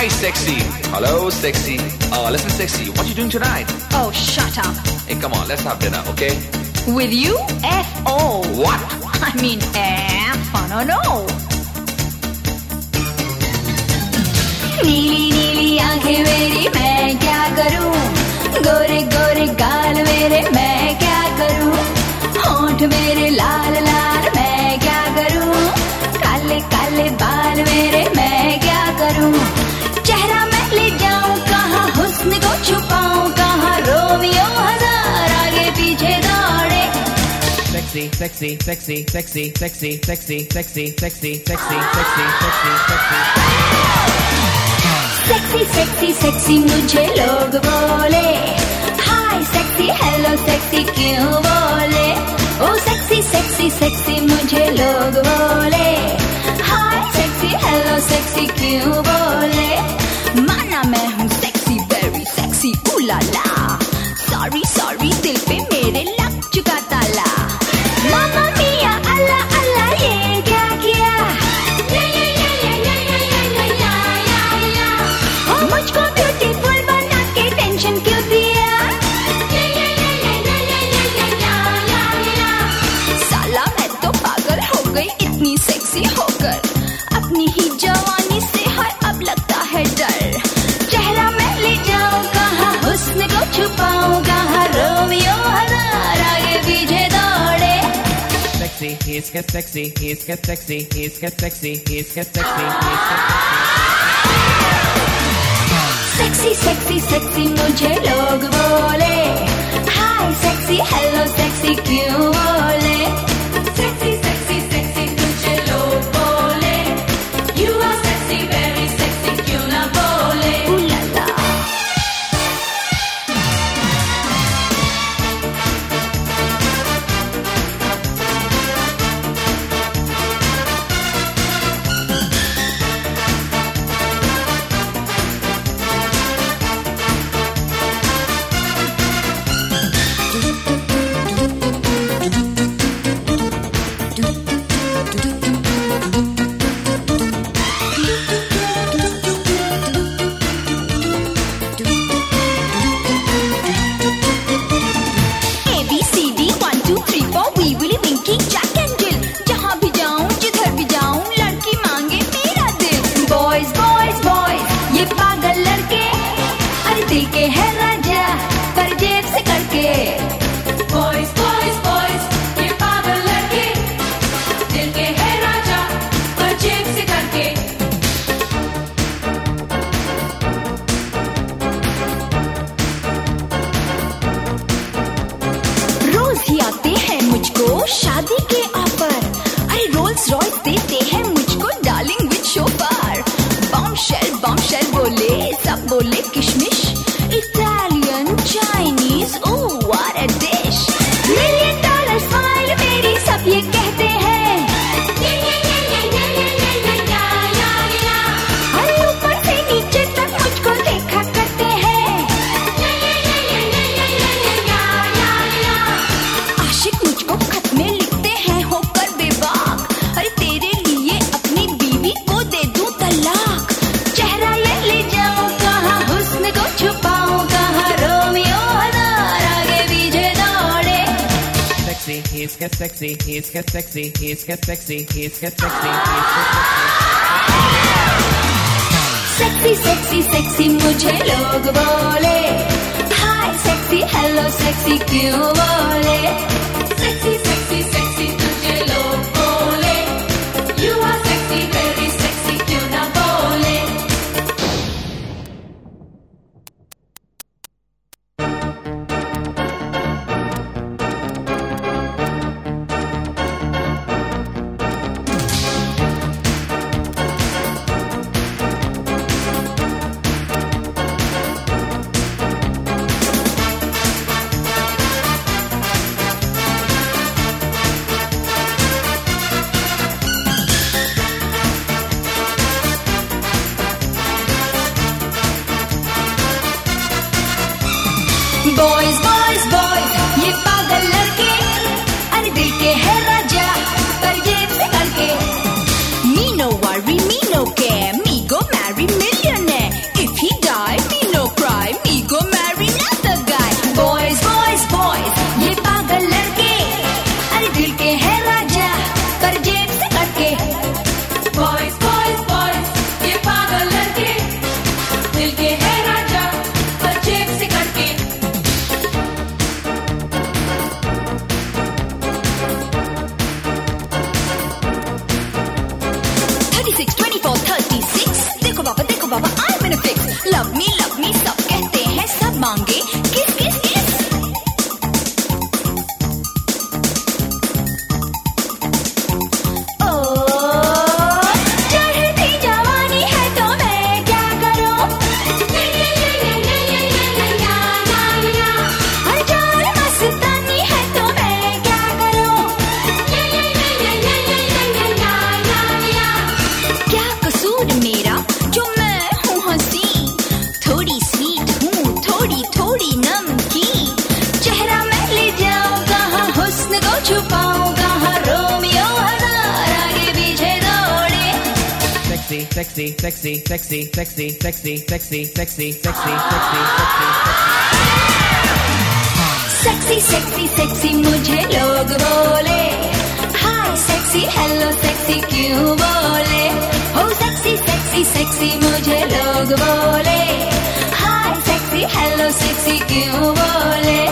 Hi, sexy. Hello, sexy. Listen, sexy, what you doing tonight? Oh, shut up. Hey, come on, let's have dinner, okay? With you? F-O. What? I mean F, no, no. नीली नीली आंखें मेरी मैं क्या करूं, गोरे गोरे गाल मेरे मैं क्या करूं, होंठ मेरे लाल लाल मैं क्या करूं, काले काले बाल मेरे मैं क्या करूं, चेहरा मैं ले जाऊं कहाँ, हुस्न को छुपाऊं कहाँ, रोमियो हजार आगे पीछे दौड़े. Sexy, sexy, sexy, sexy, sexy, sexy, sexy, sexy, sexy, sexy, sexy, sexy. Sexy sexy sexy मुझे लोग बोले, हाय सेक्सी हेलो सेक्सी क्यों बोले, ओ सेक्सी सेक्सी सेक्सी मुझे लोग बोले, हाय सेक्सी हेलो सेक्सी क्यों बोले, माना मैं हूँ सेक्सी वेरी सेक्सी उलाला, सॉरी सॉरी दिल पे मेरे लग चुका ताला, मामा मिया अल्लाह अल्लाह ये क्या किया, मुझको ब्यूटीफुल बना के टेंशन क्यों दिया, साला मैं तो पागल हो गई इतनी सेक्सी होकर, अपनी ही जवानी से है अब लगता है डर, चेहरा मैं ले जाऊं कहाँ, हुस्न को छुपाऊं कहाँ, रोमियो हजार आगे पीछे दौड़े. Sexy, he's get sexy, he's get sexy, he's get sexy, he's get sexy, he's get sexy. Sexy sexy sexy मुझे लोग बोले, हाय सेक्सी हेलो सेक्सी क्यों बोले, सेक्सी सेक्सी सेक्सी मुझे लोग बोले, you are sexy very sexy क्यों ना बोले, उलाला. शादी के ऑफर, अरे रोल्स रॉयस देते हैं मुझको डार्लिंग विद शोफर, बॉम्बशेल बोले सब बोले किशमिश, Italian Chinese oh what a dish, $1 million smile मेरी सब ये कहते हैं, अरे ऊपर से नीचे तक मुझको देखा करते हैं, आशिक मुझको खत में लिखते हैं होकर बेबाक, अरे तेरे लिए अपनी बीवी को दे दूं तलाक, चेहरा ये ले जाऊं कहाँ, हुस्न को छुपाऊं कहाँ, रोमियो हजार आगे पीछे दौड़े. Sexy, he's get sexy, he's get sexy, he's get sexy, he's get sexy, he's get sexy. Sexy sexy sexy मुझे लोग बोले, हाय सेक्सी हेलो सेक्सी क्यों बोले, सेक्सी सेक्सी सेक्सी मुझे लोग बोले, you are sexy very sexy क्यों ना बोले. बॉयज बॉयज बॉयज ये पागल लड़के, अरे दिल के है राजा पर जेब से करके, me no worry me no care, me go marry millionaire, love me सब कहते हैं, सब मांगे किस किस किस। ओ चढ़ती जवानी है तो मैं क्या करूं, हर जान मस्तानी है तो मैं क्या करूं, क्या कसूर मेरा जो मैं हूँ हंसी, थोड़ी स्वीट हूँ थोड़ी थोड़ी नमकीन, चेहरा मैं ले जाऊँ कहाँ, हुस्न को छुपाऊँ कहाँ, रोमियो हजार आगे पीछे दौड़े। Sexy, sexy, sexy, sexy, sexy, sexy, sexy, sexy, sexy, sexy, sexy sexy sexy मुझे लोग बोले, हाय सेक्सी हेलो सेक्सी क्यों बोले, हो सेक्सी सेक्सी सेक्सी मुझे लोग बोले, हाय सेक्सी हेलो सेक्सी क्यों बोले।